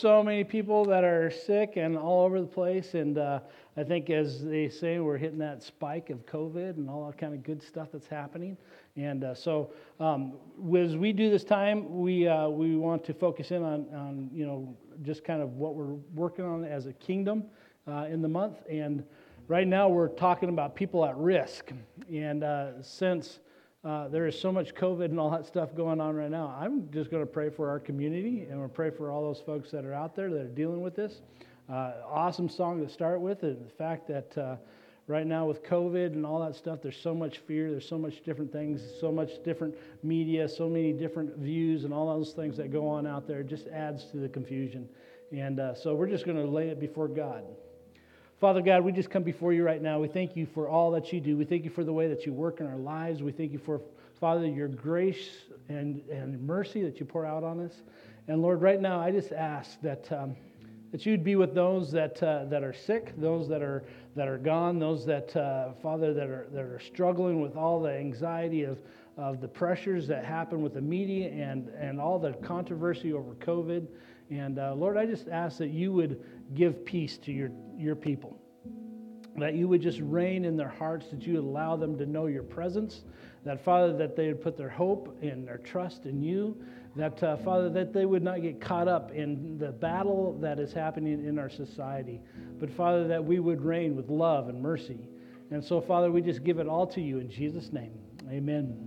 So many people that are sick and all over the place, and I think, as they say, we're hitting that spike of COVID and all that kind of good stuff that's happening. And as we do this time, we want to focus in on just kind of what we're working on as a kingdom in the month. And right now we're talking about people at risk. And since there is so much COVID and all that stuff going on right now, I'm just going to pray for our community, and we'll pray for all those folks that are out there that are dealing with this. Awesome song to start with, and the fact that right now with COVID and all that stuff, there's so much fear, there's so much different things, so much different media, so many different views, and all those things that go on out there. It just adds to the confusion. And so we're just going to lay it before God. Father God, we just come before you right now. We thank you for all that you do. We thank you for the way that you work in our lives. We thank you for, Father, your grace and mercy that you pour out on us. And Lord, right now, I just ask that you'd be with those that are sick, those that are gone, those that, Father, that are struggling with all the anxiety of the pressures that happen with the media and all the controversy over COVID. And Lord, I just ask that you would give peace to your people, that you would just reign in their hearts, that you would allow them to know your presence, that, Father, that they would put their hope and their trust in you, that, Father, that they would not get caught up in the battle that is happening in our society, but, Father, that we would reign with love and mercy. And so, Father, we just give it all to you in Jesus' name. Amen.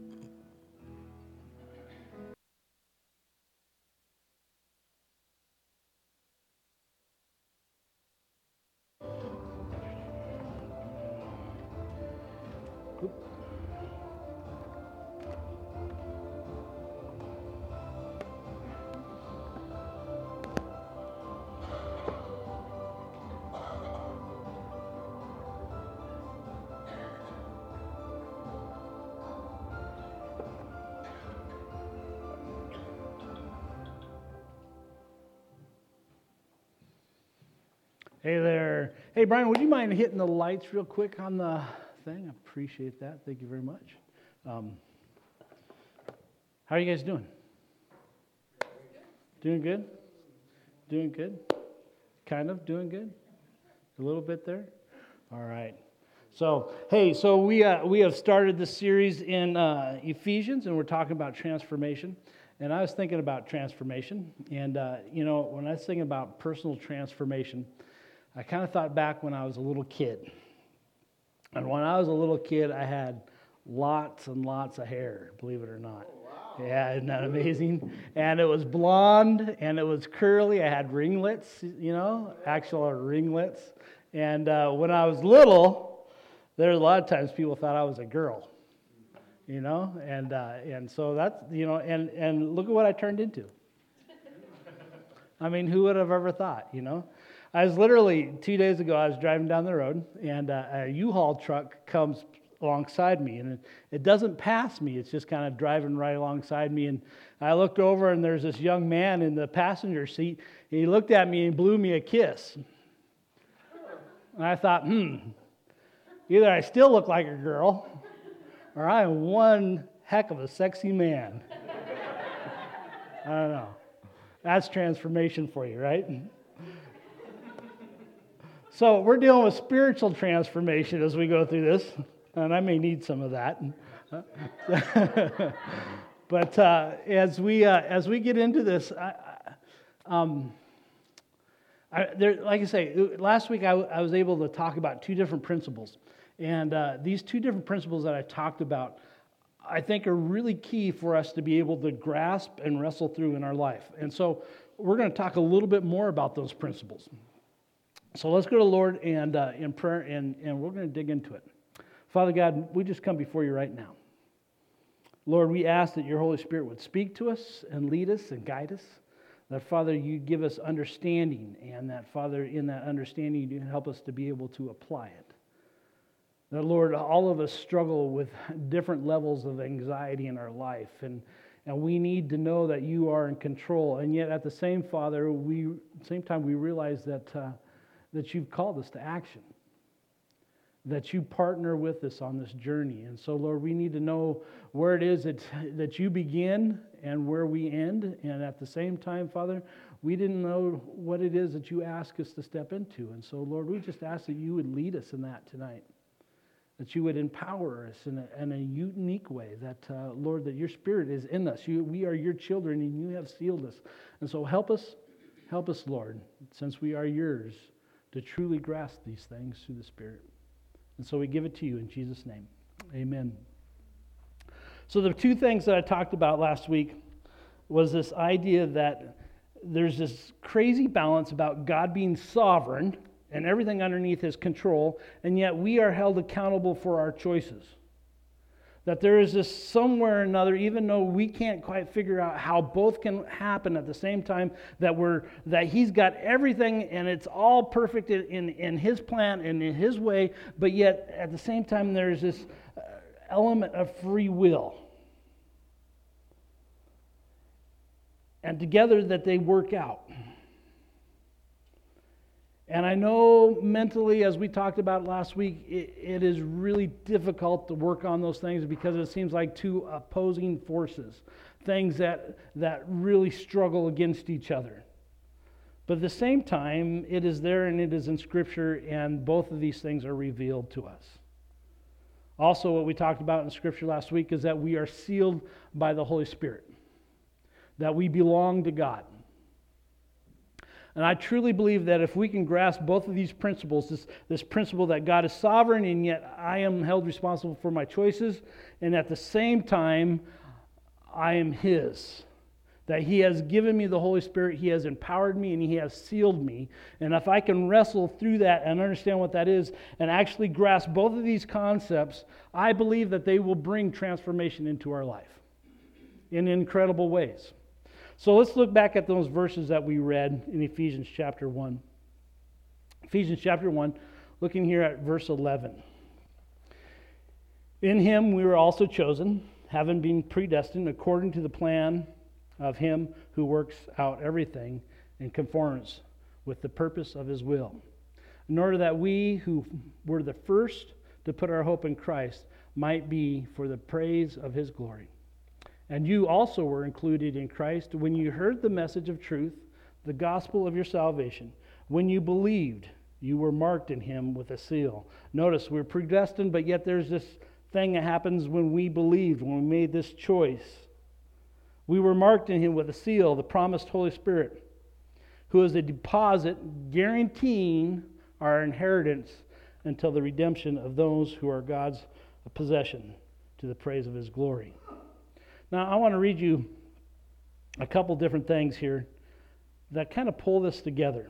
Hey there. Hey, Brian, would you mind hitting the lights real quick on the thing? I appreciate that. Thank you very much. How are you guys doing? Doing good? Doing good? Kind of doing good? A little bit there? All right. So, hey, we have started this series in Ephesians, and we're talking about transformation. And I was thinking about transformation. And, when I was thinking about personal transformation, I kind of thought back when I was a little kid. And when I was a little kid, I had lots and lots of hair, believe it or not. Oh, wow. Yeah, isn't that amazing? And it was blonde, and it was curly. I had ringlets, actual ringlets. And when I was little, there were a lot of times people thought I was a girl, and so that's, and look at what I turned into. I mean, who would have ever thought, I was literally, 2 days ago, I was driving down the road, and a U-Haul truck comes alongside me, and it doesn't pass me. It's just kind of driving right alongside me, and I looked over, and there's this young man in the passenger seat. He looked at me and blew me a kiss. And I thought, either I still look like a girl, or I am one heck of a sexy man. I don't know. That's transformation for you, right? So we're dealing with spiritual transformation as we go through this, and I may need some of that. But as we get into this, like I say, last week I was able to talk about two different principles, and these two different principles that I talked about, I think, are really key for us to be able to grasp and wrestle through in our life. And so we're going to talk a little bit more about those principles. So let's go to the Lord and in prayer, and we're going to dig into it. Father God, we just come before you right now. Lord, we ask that your Holy Spirit would speak to us and lead us and guide us. That, Father, you give us understanding, and that, Father, in that understanding, you help us to be able to apply it. That, Lord, all of us struggle with different levels of anxiety in our life, and we need to know that you are in control. And yet, at the same time, we realize that you've called us to action, that you partner with us on this journey. And so, Lord, we need to know where it is that you begin and where we end. And at the same time, Father, we didn't know what it is that you ask us to step into. And so, Lord, we just ask that you would lead us in that tonight, that you would empower us in a unique way, that, Lord, that your Spirit is in us. We are your children, and you have sealed us. And so help us, Lord, since we are yours, to truly grasp these things through the Spirit. And so we give it to you in Jesus' name. Amen. So the two things that I talked about last week was this idea that there's this crazy balance about God being sovereign and everything underneath his control, and yet we are held accountable for our choices. That there is this somewhere or another, even though we can't quite figure out how both can happen at the same time, that he's got everything and it's all perfect in his plan and in his way, but yet at the same time there's this element of free will. And together that they work out. And I know mentally, as we talked about last week, it is really difficult to work on those things because it seems like two opposing forces, things that really struggle against each other. But at the same time, it is there and it is in Scripture, and both of these things are revealed to us. Also, what we talked about in Scripture last week is that we are sealed by the Holy Spirit, that we belong to God. And I truly believe that if we can grasp both of these principles, this principle that God is sovereign and yet I am held responsible for my choices, and at the same time, I am His. That He has given me the Holy Spirit, He has empowered me, and He has sealed me. And if I can wrestle through that and understand what that is and actually grasp both of these concepts, I believe that they will bring transformation into our life in incredible ways. So let's look back at those verses that we read in Ephesians chapter 1. Ephesians chapter 1, looking here at verse 11. In Him we were also chosen, having been predestined according to the plan of Him who works out everything in conformance with the purpose of His will, in order that we who were the first to put our hope in Christ might be for the praise of His glory. And you also were included in Christ when you heard the message of truth, the gospel of your salvation. When you believed, you were marked in Him with a seal. Notice, we're predestined, but yet there's this thing that happens when we believed, when we made this choice. We were marked in Him with a seal, the promised Holy Spirit, who is a deposit guaranteeing our inheritance until the redemption of those who are God's possession, to the praise of His glory. Now, I want to read you a couple different things here that kind of pull this together.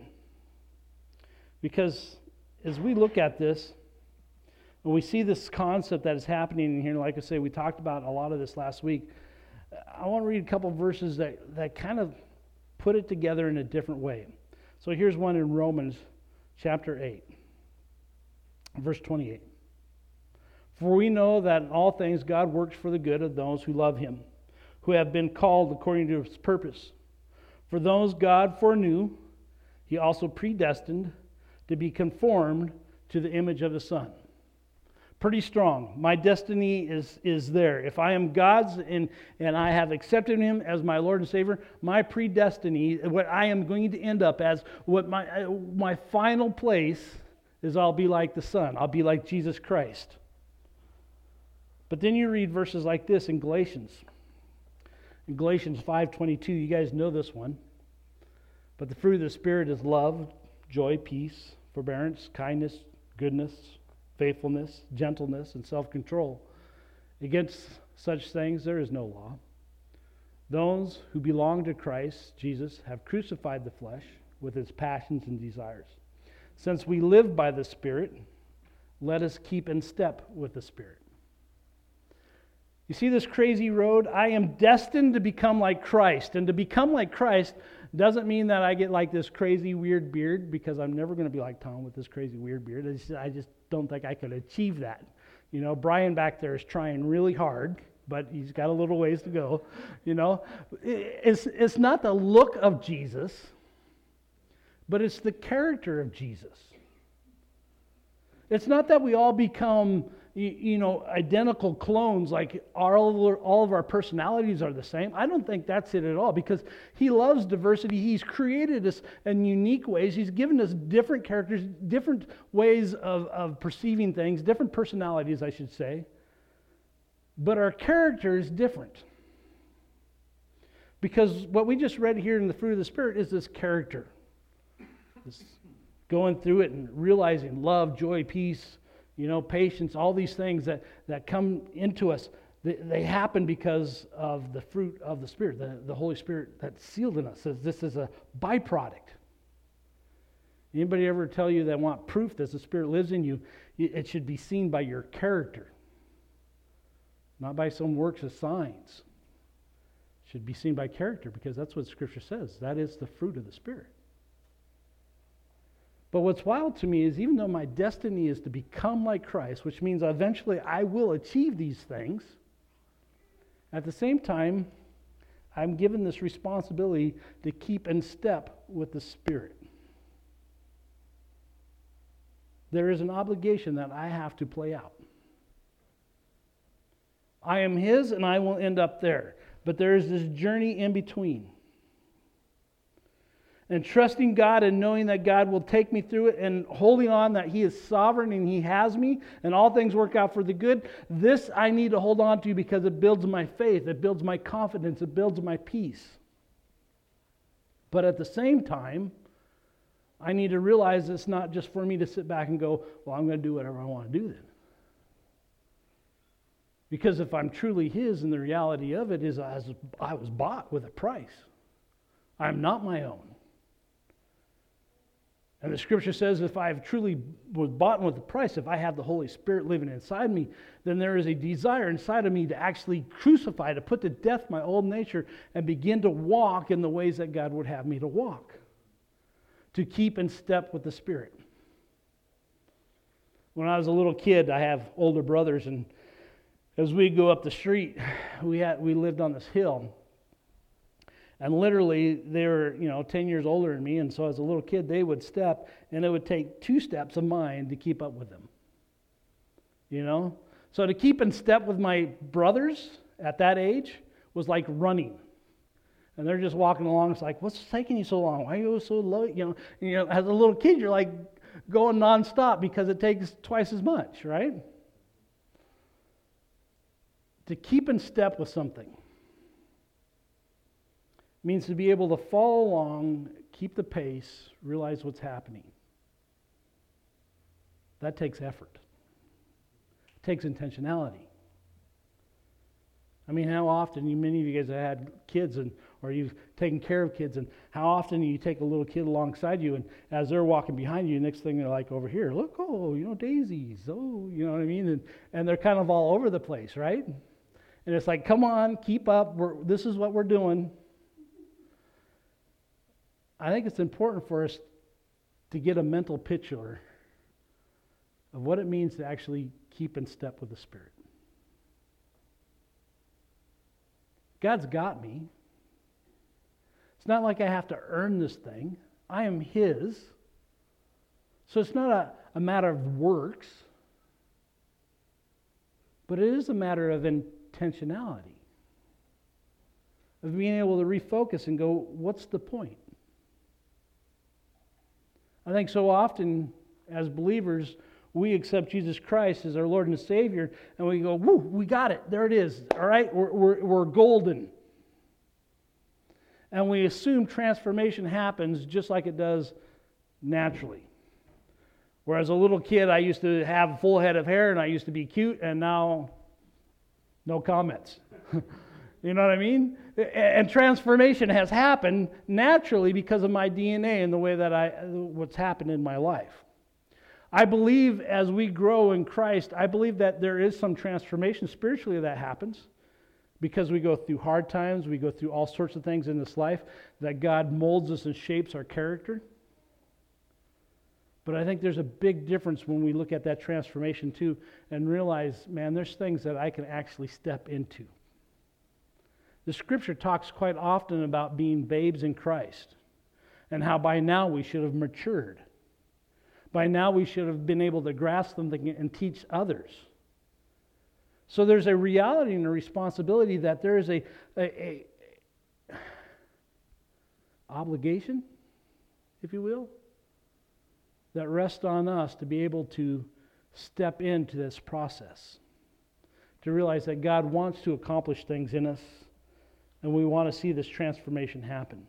Because as we look at this, when we see this concept that is happening in here, like I say, we talked about a lot of this last week, I want to read a couple verses that kind of put it together in a different way. So here's one in Romans chapter 8, verse 28. For we know that in all things God works for the good of those who love Him, who have been called according to His purpose. For those God foreknew, He also predestined to be conformed to the image of the Son. Pretty strong. My destiny is there. If I am God's and I have accepted Him as my Lord and Savior, my predestiny, what I am going to end up as, what my final place is, I'll be like the Son. I'll be like Jesus Christ. But then you read verses like this in Galatians. In Galatians 5:22, you guys know this one. But the fruit of the Spirit is love, joy, peace, forbearance, kindness, goodness, faithfulness, gentleness, and self-control. Against such things there is no law. Those who belong to Christ Jesus have crucified the flesh with its passions and desires. Since we live by the Spirit, let us keep in step with the Spirit. You see this crazy road? I am destined to become like Christ. And to become like Christ doesn't mean that I get like this crazy weird beard, because I'm never going to be like Tom with this crazy weird beard. I just don't think I could achieve that. You know, Brian back there is trying really hard, but he's got a little ways to go. You know, it's not the look of Jesus, but it's the character of Jesus. It's not that we all become identical clones, like all of our personalities are the same. I don't think that's it at all, because he loves diversity. He's created us in unique ways. He's given us different characters, different ways of perceiving things, different personalities, I should say. But our character is different. Because what we just read here in the fruit of the Spirit is this character. This going through it and realizing love, joy, peace, patience, all these things that come into us. They happen because of the fruit of the Spirit, the Holy Spirit that's sealed in us. This is a byproduct. Anybody ever tell you they want proof that the Spirit lives in you? It should be seen by your character, not by some works of signs. It should be seen by character, because that's what Scripture says. That is the fruit of the Spirit. But what's wild to me is, even though my destiny is to become like Christ, which means eventually I will achieve these things, at the same time, I'm given this responsibility to keep in step with the Spirit. There is an obligation that I have to play out. I am His, and I will end up there. But there is this journey in between. And trusting God and knowing that God will take me through it, and holding on that He is sovereign and He has me and all things work out for the good. This I need to hold on to, because it builds my faith, it builds my confidence, it builds my peace. But at the same time, I need to realize it's not just for me to sit back and go, well, I'm going to do whatever I want to do then. Because if I'm truly His, and the reality of it is I was bought with a price. I'm not my own. And the Scripture says, if I truly was bought with a price, if I have the Holy Spirit living inside me, then there is a desire inside of me to actually crucify, to put to death my old nature and begin to walk in the ways that God would have me to walk, to keep in step with the Spirit. When I was a little kid, I have older brothers, and as we go up the street, we lived on this hill. And literally, they were, 10 years older than me, and so as a little kid, they would step, and it would take 2 steps of mine to keep up with them. So to keep in step with my brothers at that age was like running. And they're just walking along. It's like, what's taking you so long? Why are you so low? As a little kid, you're like going nonstop because it takes twice as much, right? To keep in step with something means to be able to follow along, keep the pace, realize what's happening. That takes effort. It takes intentionality. I mean, how often, many of you guys have had kids, or you've taken care of kids, and how often you take a little kid alongside you, and as they're walking behind you, next thing they're like, over here, look, daisies, you know what I mean? And they're kind of all over the place, right? And it's like, come on, keep up, this is what we're doing. I think it's important for us to get a mental picture of what it means to actually keep in step with the Spirit. God's got me. It's not like I have to earn this thing. I am His. So it's not a matter of works, but it is a matter of intentionality, of being able to refocus and go, what's the point? I think so often as believers, we accept Jesus Christ as our Lord and Savior, and we go, woo, we got it. There it is. All right, we're golden. And we assume transformation happens just like it does naturally. Whereas a little kid, I used to have a full head of hair, and I used to be cute, and now no comments. You know what I mean? And transformation has happened naturally because of my DNA and the way that what's happened in my life. I believe as we grow in Christ, I believe that there is some transformation spiritually that happens because we go through hard times, we go through all sorts of things in this life, that God molds us and shapes our character. But I think there's a big difference when we look at that transformation too and realize, man, there's things that I can actually step into. The Scripture talks quite often about being babes in Christ and how by now we should have matured. By now we should have been able to grasp something and teach others. So there's a reality and a responsibility that there is a obligation, if you will, that rests on us to be able to step into this process, to realize that God wants to accomplish things in us, and we want to see this transformation happen.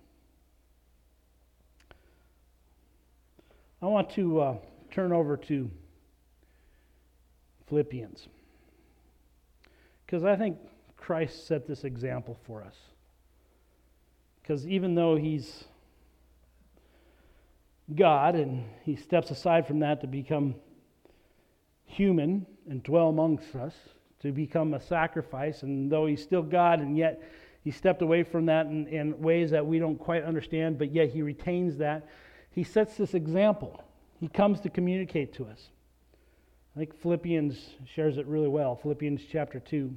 I want to turn over to Philippians, because I think Christ set this example for us. Because even though He's God and He steps aside from that to become human and dwell amongst us, to become a sacrifice, and though He's still God, and yet He stepped away from that in ways that we don't quite understand, but yet He retains that. He sets this example. He comes to communicate to us. I think Philippians shares it really well. Philippians chapter 2.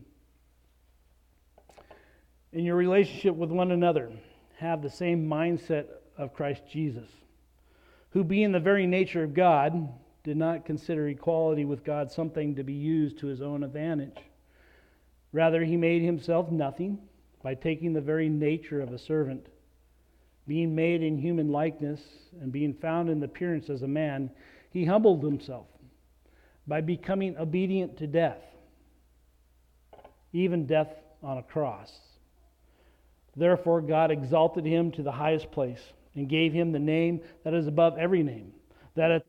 In your relationship with one another, have the same mindset of Christ Jesus, who being the very nature of God, did not consider equality with God something to be used to His own advantage. Rather, He made Himself nothing by taking the very nature of a servant. Being made in human likeness and being found in appearance as a man, He humbled Himself by becoming obedient to death, even death on a cross. Therefore, God exalted Him to the highest place and gave Him the name that is above every name, that at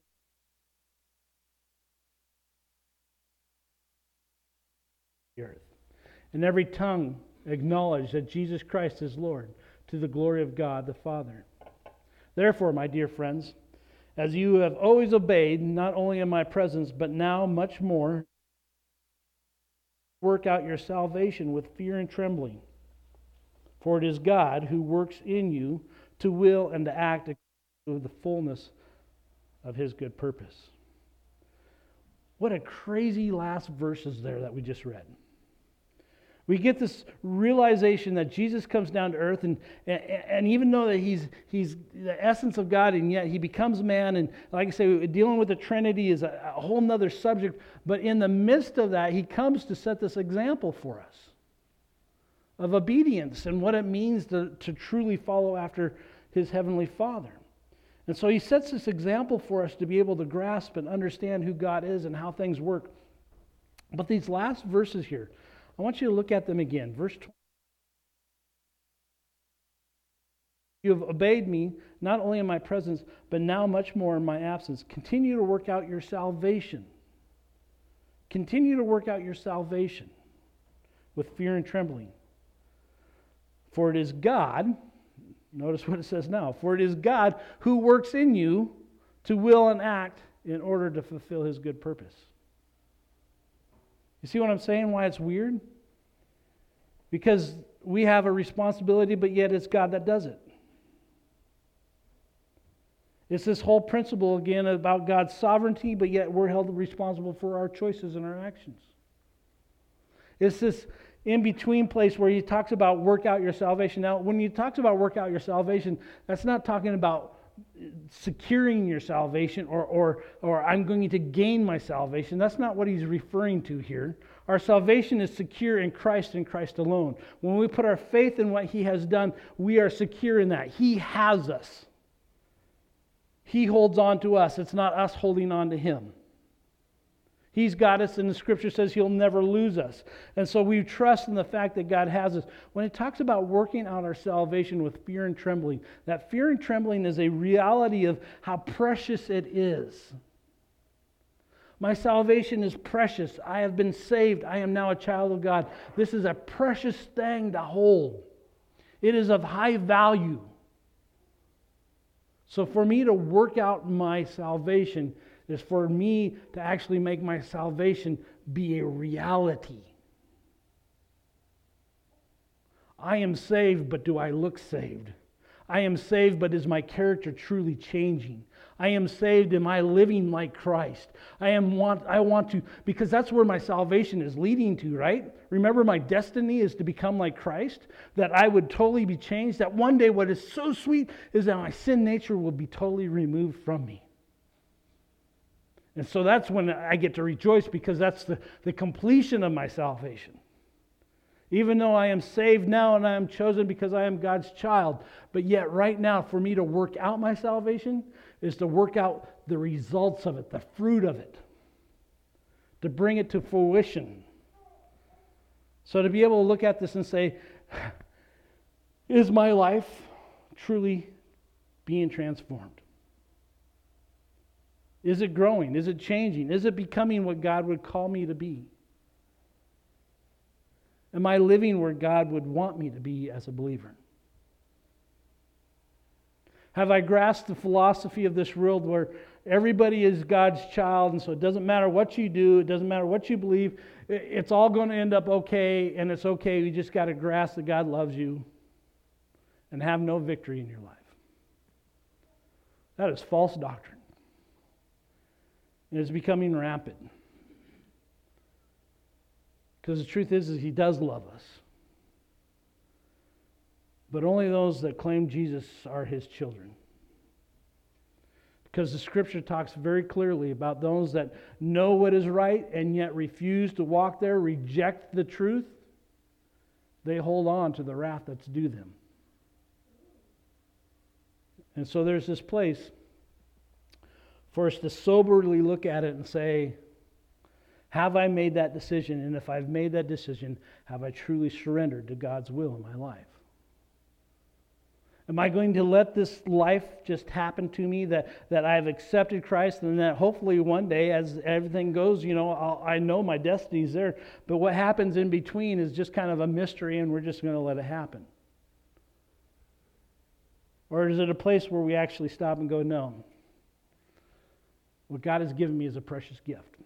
the earth, and every tongue acknowledge that Jesus Christ is Lord, to the glory of God the Father. Therefore, my dear friends, as you have always obeyed, not only in my presence, but now much more, work out your salvation with fear and trembling. For it is God who works in you to will and to act according to the fullness of His good purpose. What a crazy last verses there that we just read. We get this realization that Jesus comes down to earth, and even though that he's the essence of God, and yet He becomes man, and like I say, dealing with the Trinity is a whole nother subject, but in the midst of that, He comes to set this example for us of obedience and what it means to truly follow after His Heavenly Father. And so He sets this example for us to be able to grasp and understand who God is and how things work. But these last verses here, I want you to look at them again. Verse 20. You have obeyed me, not only in my presence, but now much more in my absence. Continue to work out your salvation. Continue to work out your salvation with fear and trembling. For it is God, notice what it says now, for it is God who works in you to will and act in order to fulfill His good purpose. You see what I'm saying, why it's weird? Because we have a responsibility, but yet it's God that does it. It's this whole principle again about God's sovereignty, but yet we're held responsible for our choices and our actions. It's this in-between place where He talks about work out your salvation. Now, when He talks about work out your salvation, that's not talking about securing your salvation or I'm going to gain my salvation. That's not what He's referring to here. Our salvation is secure in Christ and Christ alone. When we put our faith in what He has done, we are secure in that. He has us. He holds on to us. It's not us holding on to Him. He's got us, and the Scripture says He'll never lose us. And so we trust in the fact that God has us. When it talks about working out our salvation with fear and trembling, that fear and trembling is a reality of how precious it is. My salvation is precious. I have been saved. I am now a child of God. This is a precious thing to hold. It is of high value. So for me to work out my salvation is for me to actually make my salvation be a reality. I am saved, but do I look saved? I am saved, but is my character truly changing? I am saved, am I living like Christ? I want to, because that's where my salvation is leading to, right? Remember, my destiny is to become like Christ, that I would totally be changed, that one day what is so sweet is that my sin nature will be totally removed from me. And so that's when I get to rejoice, because that's the completion of my salvation. Even though I am saved now and I am chosen because I am God's child, but yet right now for me to work out my salvation is to work out the results of it, the fruit of it, to bring it to fruition. So to be able to look at this and say, is my life truly being transformed? Is it growing? Is it changing? Is it becoming what God would call me to be? Am I living where God would want me to be as a believer? Have I grasped the philosophy of this world where everybody is God's child, and so it doesn't matter what you do, it doesn't matter what you believe, it's all going to end up okay, and it's okay, you just got to grasp that God loves you and have no victory in your life? That is false doctrine. And it's becoming rampant. Because the truth is He does love us. But only those that claim Jesus are His children. Because the Scripture talks very clearly about those that know what is right and yet refuse to walk there, reject the truth. They hold on to the wrath that's due them. And so there's this place for us to soberly look at it and say, have I made that decision? And if I've made that decision, have I truly surrendered to God's will in my life? Am I going to let this life just happen to me, that I've accepted Christ, and that hopefully one day as everything goes, I know my destiny's there, but what happens in between is just kind of a mystery and we're just going to let it happen? Or is it a place where we actually stop and go, no, what God has given me is a precious gift.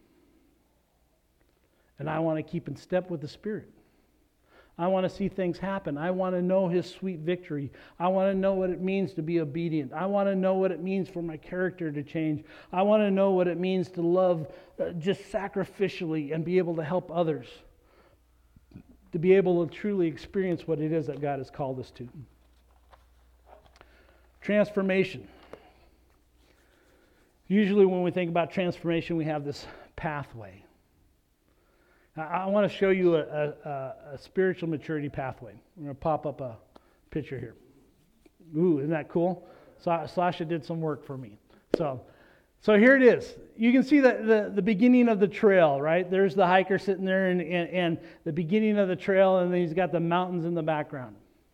And I want to keep in step with the Spirit. I want to see things happen. I want to know His sweet victory. I want to know what it means to be obedient. I want to know what it means for my character to change. I want to know what it means to love just sacrificially and be able to help others. To be able to truly experience what it is that God has called us to. Transformation. Usually when we think about transformation, we have this pathway. I want to show you a spiritual maturity pathway. I'm going to pop up a picture here. Ooh, isn't that cool? Sasha did some work for me. So here it is. You can see the beginning of the trail, right? There's the hiker sitting there and the beginning of the trail, and then he's got the mountains in the background.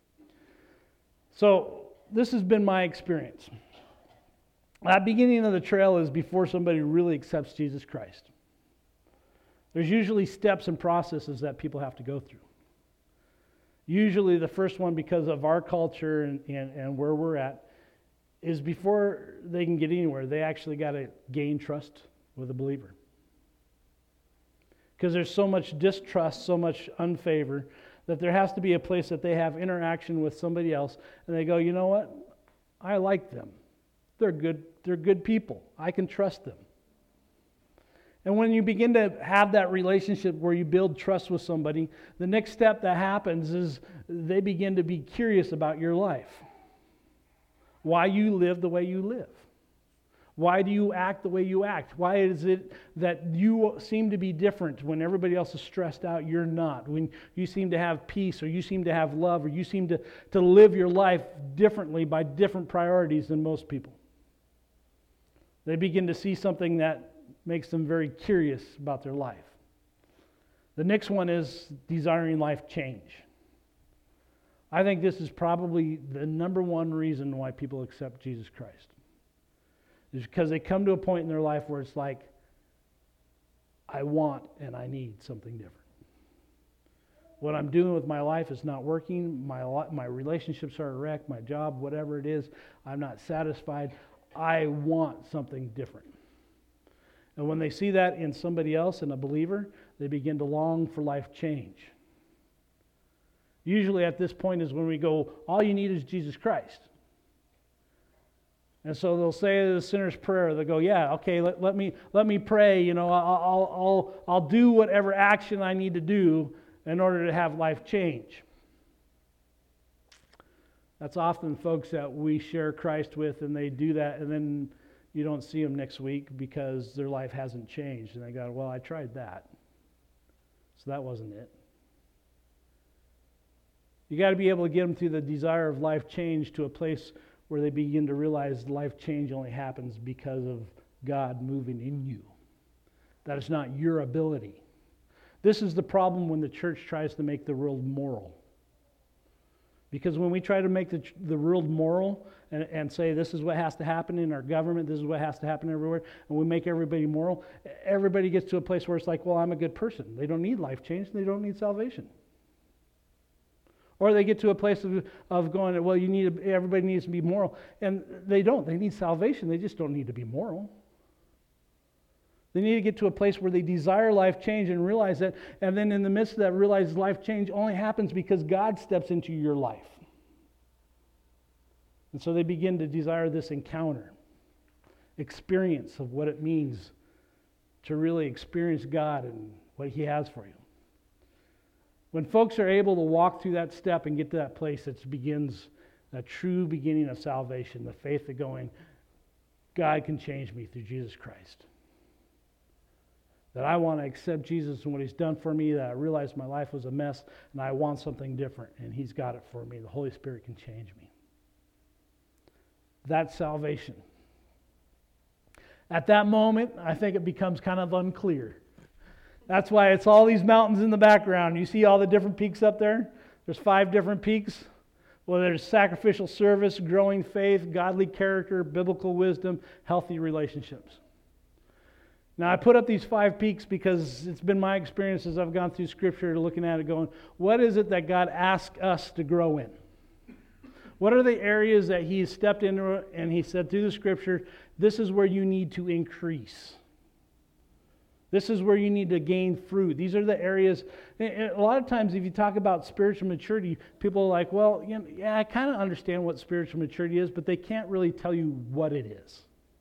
So this has been my experience. That beginning of the trail is before somebody really accepts Jesus Christ. There's usually steps and processes that people have to go through. Usually the first one, because of our culture and where we're at, is before they can get anywhere, they actually got to gain trust with a believer. Because there's so much distrust, so much unfavor, that there has to be a place that they have interaction with somebody else, and they go, you know what? I like them. They're good people. I can trust them. And when you begin to have that relationship where you build trust with somebody, the next step that happens is they begin to be curious about your life. Why you live the way you live. Why do you act the way you act? Why is it that you seem to be different when everybody else is stressed out, you're not? When you seem to have peace, or you seem to have love, or you seem to live your life differently by different priorities than most people. They begin to see something that makes them very curious about their life. The next one is desiring life change. I think this is probably the number one reason why people accept Jesus Christ. Is because they come to a point in their life where it's like, I want and I need something different. What I'm doing with my life is not working. My relationships are a wreck. My job, whatever it is, I'm not satisfied. I want something different. And when they see that in somebody else, in a believer, they begin to long for life change. Usually at this point is when we go, all you need is Jesus Christ. And so they'll say the sinner's prayer. They'll go, yeah, okay, let me pray. I'll do whatever action I need to do in order to have life change. That's often folks that we share Christ with, and they do that, and then you don't see them next week because their life hasn't changed. And they go, well, I tried that. So that wasn't it. You got to be able to get them through the desire of life change to a place where they begin to realize life change only happens because of God moving in you. That is not your ability. This is the problem when the church tries to make the world moral. Because when we try to make the world moral and say this is what has to happen in our government, this is what has to happen everywhere, and we make everybody moral, everybody gets to a place where it's like, well, I'm a good person. They don't need life change. They don't need salvation. Or they get to a place of going, well, everybody needs to be moral. And they don't. They need salvation. They just don't need to be moral. They need to get to a place where they desire life change and realize that, and then in the midst of that, realize life change only happens because God steps into your life. And so they begin to desire this encounter, experience of what it means to really experience God and what He has for you. When folks are able to walk through that step and get to that place, it begins a true beginning of salvation, the faith of going, God can change me through Jesus Christ. That I want to accept Jesus and what He's done for me, that I realize my life was a mess and I want something different, and He's got it for me. The Holy Spirit can change me. That's salvation. At that moment, I think it becomes kind of unclear. That's why it's all these mountains in the background. You see all the different peaks up there? There's 5 different peaks. Well, there's sacrificial service, growing faith, godly character, biblical wisdom, healthy relationships. Now, I put up these 5 peaks because it's been my experience as I've gone through Scripture looking at it going, what is it that God asks us to grow in? What are the areas that He has stepped into and He said through the Scripture, this is where you need to increase. This is where you need to gain fruit. These are the areas. A lot of times if you talk about spiritual maturity, people are like, well, I kind of understand what spiritual maturity is, but they can't really tell you what it is.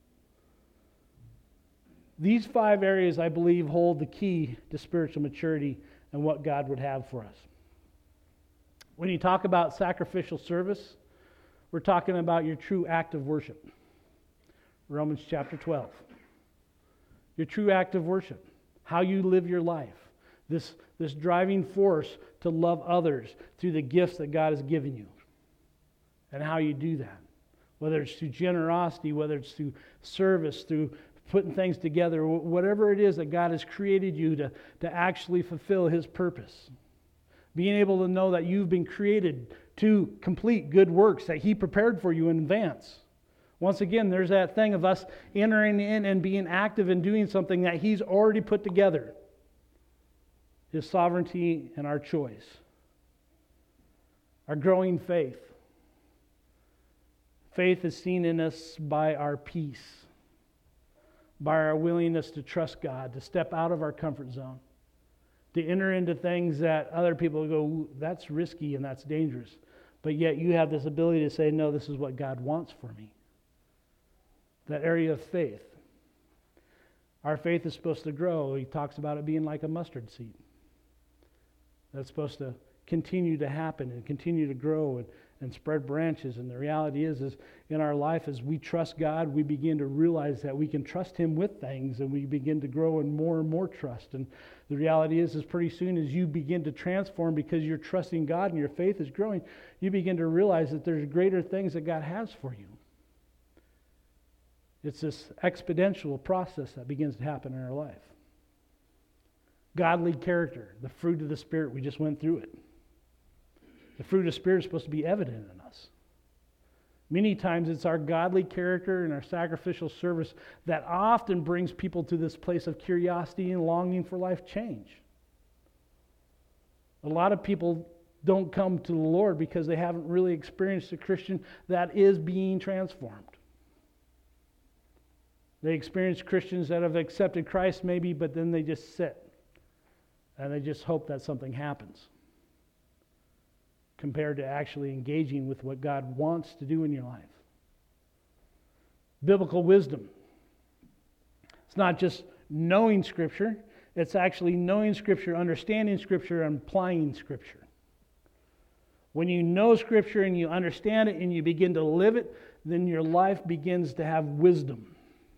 These 5 areas, I believe, hold the key to spiritual maturity and what God would have for us. When you talk about sacrificial service, we're talking about your true act of worship. Romans chapter 12. Your true act of worship. How you live your life. This driving force to love others through the gifts that God has given you. And how you do that. Whether it's through generosity, whether it's through service, through putting things together, whatever it is that God has created you to actually fulfill His purpose. Being able to know that you've been created to complete good works that He prepared for you in advance. Once again, there's that thing of us entering in and being active in doing something that He's already put together. His sovereignty and our choice. Our growing faith. Faith is seen in us by our peace. By our willingness to trust God, to step out of our comfort zone. To enter into things that other people go, that's risky and that's dangerous. But yet you have this ability to say, no, this is what God wants for me. That area of faith. Our faith is supposed to grow. He talks about it being like a mustard seed. That's supposed to continue to happen and continue to grow and spread branches. And the reality is in our life, as we trust God, we begin to realize that we can trust Him with things, and we begin to grow in more and more trust. And the reality is pretty soon as you begin to transform because you're trusting God and your faith is growing, you begin to realize that there's greater things that God has for you. It's this exponential process that begins to happen in our life. Godly character, the fruit of the Spirit, we just went through it. The fruit of the Spirit is supposed to be evident in us. Many times it's our godly character and our sacrificial service that often brings people to this place of curiosity and longing for life change. A lot of people don't come to the Lord because they haven't really experienced a Christian that is being transformed. They experience Christians that have accepted Christ maybe, but then they just sit and they just hope that something happens, compared to actually engaging with what God wants to do in your life. Biblical wisdom. It's not just knowing Scripture, it's actually knowing Scripture, understanding Scripture, and applying Scripture. When you know Scripture and you understand it and you begin to live it, then your life begins to have wisdom.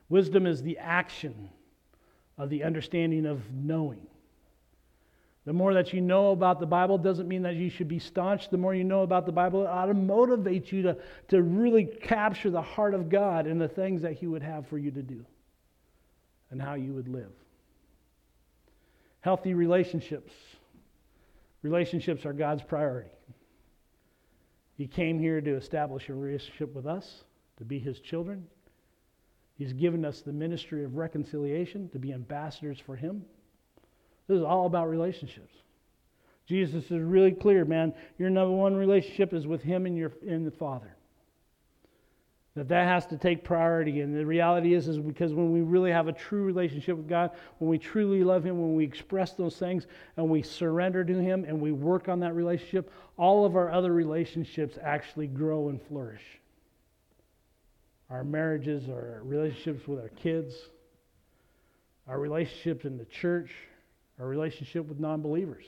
Wisdom is the action of the understanding of knowing. The more that you know about the Bible doesn't mean that you should be staunch. The more you know about the Bible, it ought to motivate you to really capture the heart of God and the things that He would have for you to do and how you would live. Healthy relationships. Relationships are God's priority. He came here to establish a relationship with us, to be His children. He's given us the ministry of reconciliation, to be ambassadors for Him. This is all about relationships. Jesus is really clear, man. Your number one relationship is with Him and the Father. That has to take priority. And the reality is because when we really have a true relationship with God, when we truly love Him, when we express those things and we surrender to Him and we work on that relationship, all of our other relationships actually grow and flourish. Our marriages, our relationships with our kids, our relationships in the church, our relationship with non-believers.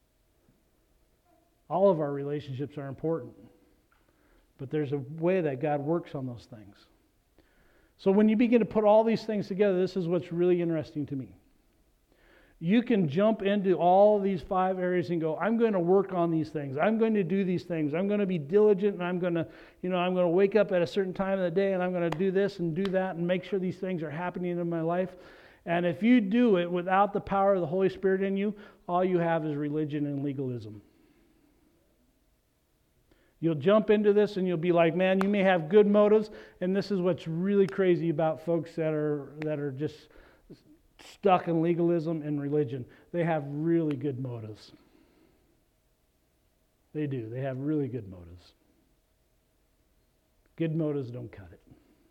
All of our relationships are important. But there's a way that God works on those things. So when you begin to put all these things together, this is what's really interesting to me. You can jump into all these 5 areas and go, I'm going to work on these things. I'm going to do these things. I'm going to be diligent, and I'm going to wake up at a certain time of the day, and I'm going to do this and do that and make sure these things are happening in my life. And if you do it without the power of the Holy Spirit in you, all you have is religion and legalism. You'll jump into this and you'll be like, man, you may have good motives, and this is what's really crazy about folks that are just stuck in legalism and religion. They have really good motives. They do. They have really good motives. Good motives don't cut it.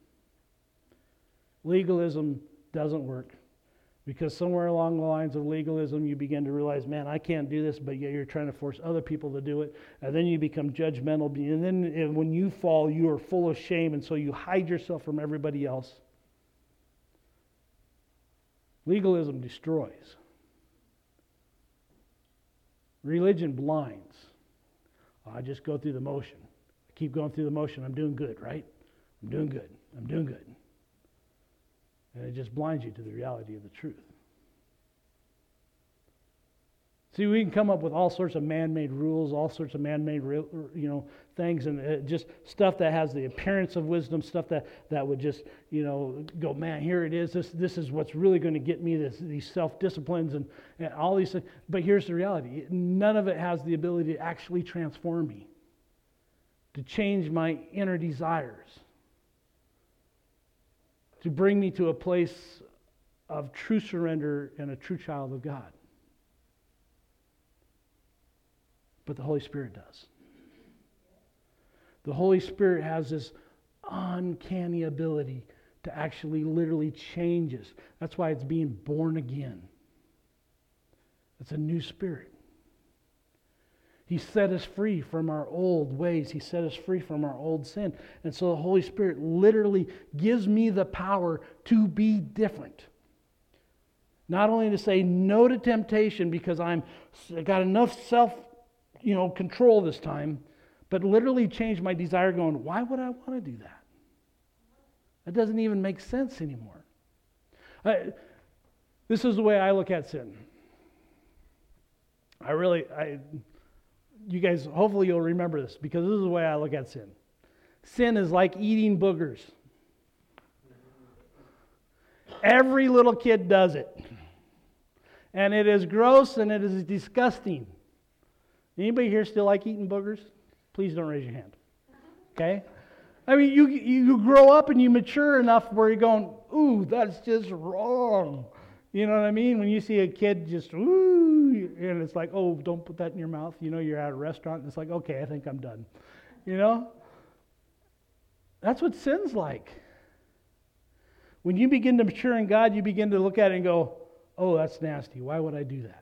Legalism doesn't work. Because somewhere along the lines of legalism, you begin to realize, man, I can't do this, but yet you're trying to force other people to do it. And then you become judgmental. And then when you fall, you are full of shame, and so you hide yourself from everybody else. Legalism destroys. Religion blinds. I just go through the motion. I keep going through the motion. I'm doing good, right? I'm doing good. I'm doing good. And it just blinds you to the reality of the truth. See, we can come up with all sorts of man-made rules, all sorts of man-made things, and just stuff that has the appearance of wisdom, stuff that would just go, man, here it is. This is what's really going to get me. These self-disciplines and all these things. But here's the reality: none of it has the ability to actually transform me, to change my inner desires, to bring me to a place of true surrender and a true child of God. But the Holy Spirit does. The Holy Spirit has this uncanny ability to actually literally change us. That's why it's being born again. It's a new spirit. He set us free from our old ways. He set us free from our old sin. And so the Holy Spirit literally gives me the power to be different. Not only to say no to temptation because I got enough control this time, but literally change my desire going, why would I want to do that? That doesn't even make sense anymore. This is the way I look at sin. You guys, hopefully you'll remember this, because this is the way I look at sin. Sin is like eating boogers. Every little kid does it. And it is gross and it is disgusting. Anybody here still like eating boogers? Please don't raise your hand. Okay? I mean, you grow up and you mature enough where you're going, ooh, that's just wrong. You know what I mean? When you see a kid just, ooh, and it's like, oh, don't put that in your mouth. You're at a restaurant and it's like, okay, I think I'm done. That's what sin's like. When you begin to mature in God, you begin to look at it and go, oh, that's nasty. Why would I do that?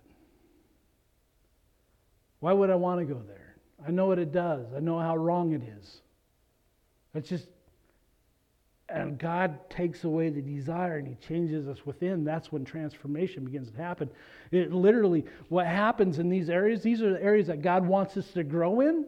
Why would I want to go there? I know what it does. I know how wrong it is. It's just, and God takes away the desire and He changes us within. That's when transformation begins to happen. It literally, what happens in these areas are the areas that God wants us to grow in.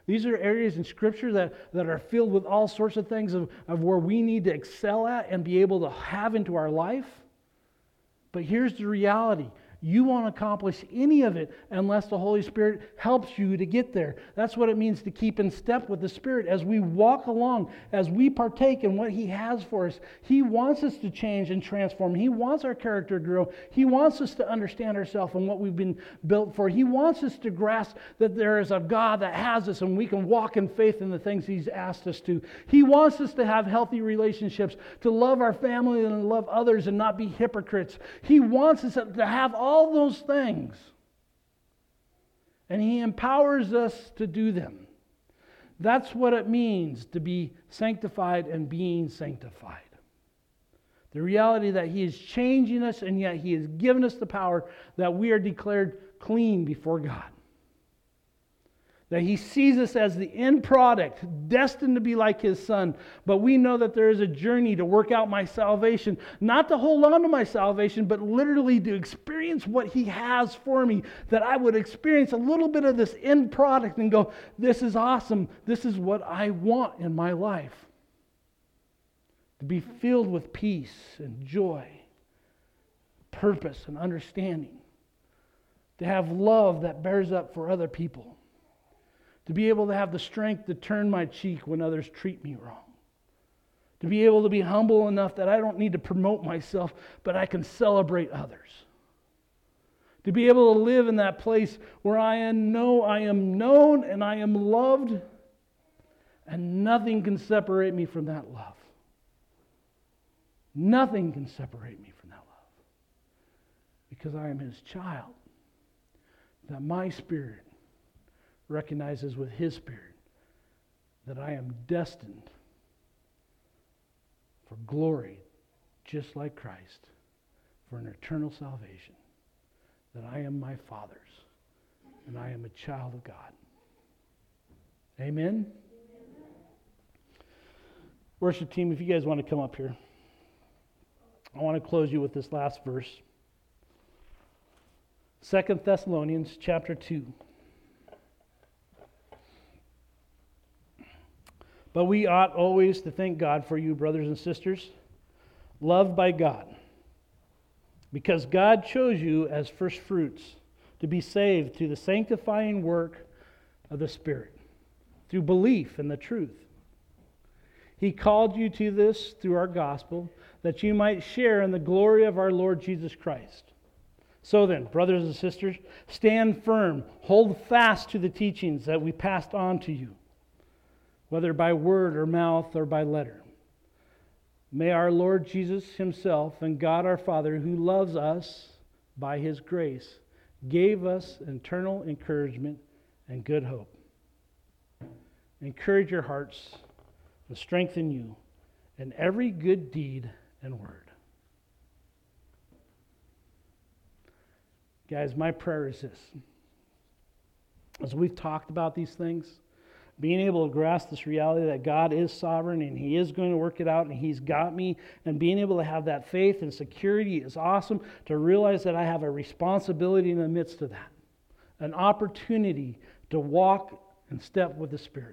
These are areas in Scripture that are filled with all sorts of things of where we need to excel at and be able to have into our life. But here's the reality. You won't accomplish any of it unless the Holy Spirit helps you to get there. That's what it means to keep in step with the Spirit as we walk along, as we partake in what He has for us. He wants us to change and transform. He wants our character to grow. He wants us to understand ourselves and what we've been built for. He wants us to grasp that there is a God that has us and we can walk in faith in the things He's asked us to. He wants us to have healthy relationships, to love our family and love others and not be hypocrites. He wants us to have all those things. And He empowers us to do them. That's what it means to be sanctified and being sanctified. The reality that He is changing us and yet He has given us the power that we are declared clean before God. That He sees us as the end product, destined to be like His Son. But we know that there is a journey to work out my salvation. Not to hold on to my salvation, but literally to experience what He has for me. That I would experience a little bit of this end product and go, this is awesome. This is what I want in my life. To be filled with peace and joy, purpose and understanding. To have love that bears up for other people. To be able to have the strength to turn my cheek when others treat me wrong. To be able to be humble enough that I don't need to promote myself, but I can celebrate others. To be able to live in that place where I am known and I am loved, and nothing can separate me from that love. Nothing can separate me from that love. Because I am His child. That my spirit recognizes with His Spirit that I am destined for glory, just like Christ, for an eternal salvation, that I am my Father's, and I am a child of God. Amen? Worship team, if you guys want to come up here, I want to close you with this last verse. 2 Thessalonians chapter 2. But we ought always to thank God for you, brothers and sisters, loved by God, because God chose you as first fruits to be saved through the sanctifying work of the Spirit, through belief in the truth. He called you to this through our gospel, that you might share in the glory of our Lord Jesus Christ. So then, brothers and sisters, stand firm, hold fast to the teachings that we passed on to you, whether by word or mouth or by letter. May our Lord Jesus Himself and God our Father, who loves us by His grace, gave us eternal encouragement and good hope. Encourage your hearts and strengthen you in every good deed and word. Guys, my prayer is this. As we've talked about these things, being able to grasp this reality that God is sovereign and He is going to work it out and He's got me, and being able to have that faith and security is awesome, to realize that I have a responsibility in the midst of that. An opportunity to walk in step with the Spirit.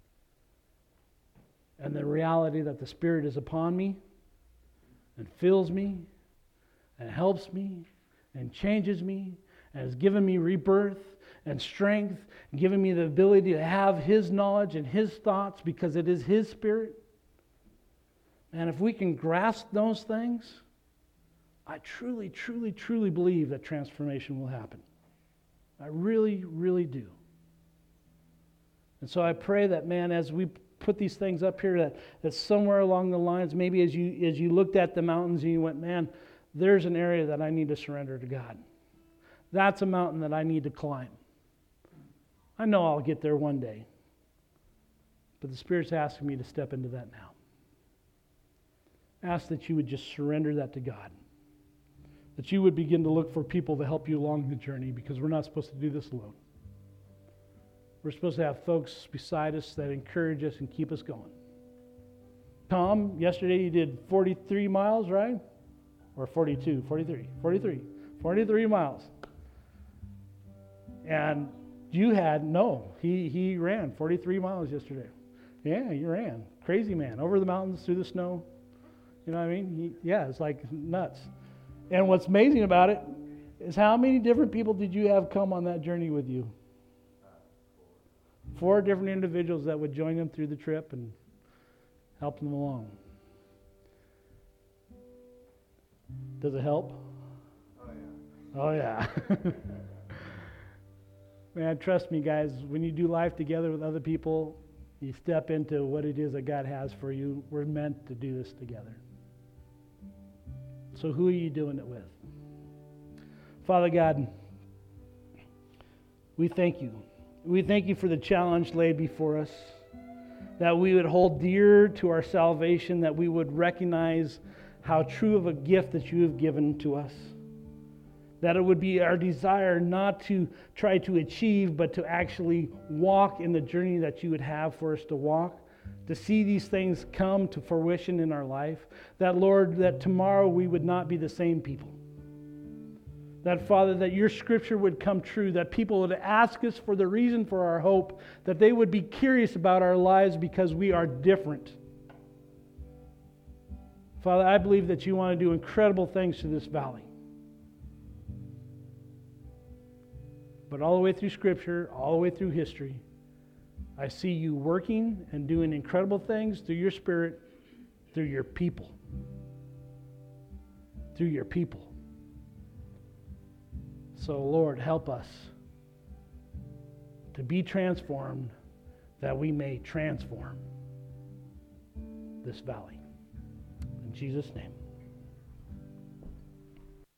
And the reality that the Spirit is upon me and fills me and helps me and changes me and has given me rebirth and strength, and giving me the ability to have His knowledge and His thoughts because it is His Spirit. And if we can grasp those things, I truly, truly, truly believe that transformation will happen. I really, really do. And so I pray that, man, as we put these things up here, that somewhere along the lines, maybe as you looked at the mountains and you went, man, there's an area that I need to surrender to God. That's a mountain that I need to climb. I know I'll get there one day. But the Spirit's asking me to step into that now. Ask that you would just surrender that to God. That you would begin to look for people to help you along the journey, because we're not supposed to do this alone. We're supposed to have folks beside us that encourage us and keep us going. Tom, yesterday you did 43 miles, right? Or 42, 43 miles. And you had, no, he ran 43 miles yesterday. Yeah, he ran. Crazy man. Over the mountains, through the snow. You know what I mean? It's like nuts. And what's amazing about it is how many different people did you have come on that journey with you? 4 different individuals that would join them through the trip and help them along. Does it help? Oh yeah. Man, trust me, guys, when you do life together with other people, you step into what it is that God has for you. We're meant to do this together. So who are you doing it with? Father God, we thank you. We thank you for the challenge laid before us, that we would hold dear to our salvation, that we would recognize how true of a gift that you have given to us, that it would be our desire not to try to achieve, but to actually walk in the journey that you would have for us to walk, to see these things come to fruition in our life, that, Lord, that tomorrow we would not be the same people. That, Father, that your scripture would come true, that people would ask us for the reason for our hope, that they would be curious about our lives because we are different. Father, I believe that you want to do incredible things to this valley. But all the way through Scripture, all the way through history, I see you working and doing incredible things through your Spirit, through your people. Through your people. So, Lord, help us to be transformed that we may transform this valley. In Jesus' name.